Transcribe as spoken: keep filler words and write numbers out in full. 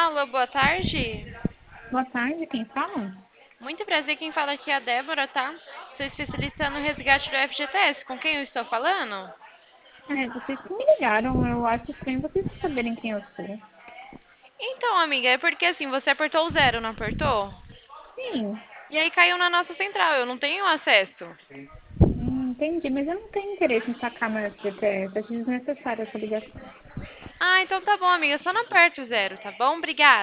Alô, boa tarde. Boa tarde, quem fala? Muito prazer, quem fala aqui é a Débora, tá? Sou especialista no resgate do F G T S. Com quem eu estou falando? É, vocês que me ligaram, eu acho estranho vocês saberem quem eu sou. Então, amiga, é porque assim, você apertou o zero, não apertou? Sim, E aí caiu na nossa central, eu não tenho acesso. hum, entendi, mas eu não tenho interesse em sacar meu F G T S, acho desnecessária essa ligação. Ah, então tá bom, amiga, só não aperte o zero, tá bom? Obrigada.